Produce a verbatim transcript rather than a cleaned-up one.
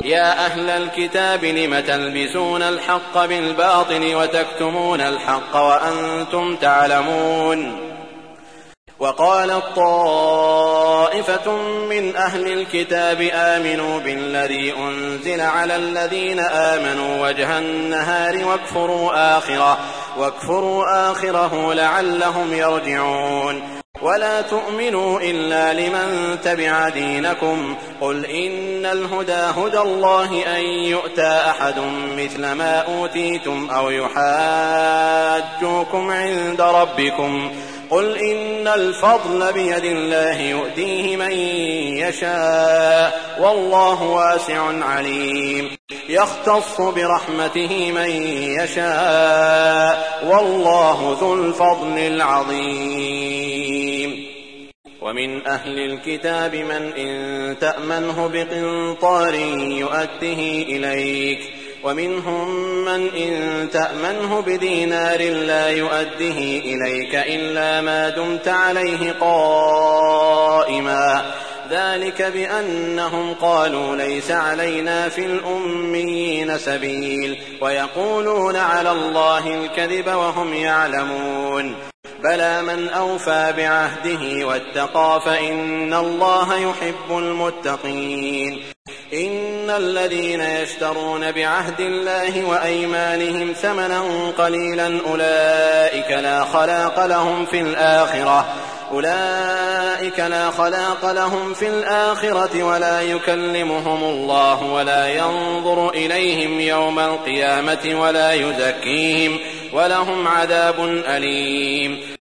يا أهل الكتاب لم تلبسون الحق بالباطل وتكتمون الحق وأنتم تعلمون وقالت طائفة من أهل الكتاب آمنوا بالذي أنزل على الذين آمنوا وجه النهار واكفروا آخره, واكفروا آخره لعلهم يرجعون ولا تؤمنوا إلا لمن تبع دينكم قل إن الهدى هدى الله أن يؤتى أحد مثل ما أوتيتم أو يحاجوكم عند ربكم قل إن الفضل بيد الله يؤتيه من يشاء والله واسع عليم يختص برحمته من يشاء والله ذو الفضل العظيم ومن أهل الكتاب من إن تأمنه بقنطار يؤده إليك ومنهم من إن تأمنه بدينار لا يؤده إليك إلا ما دمت عليه قائما ذلك بأنهم قالوا ليس علينا في الأميين سبيل ويقولون على الله الكذب وهم يعلمون بلى من أوفى بعهده واتقى فإن الله يحب المتقين إن الذين يشترون بعهد الله وأيمانهم ثمنا قليلا أولئك لا خلاق لهم في الآخرة أولئك لا خلاق لهم في الآخرة ولا يكلمهم الله ولا ينظر إليهم يوم القيامة ولا يزكيهم ولهم عذاب أليم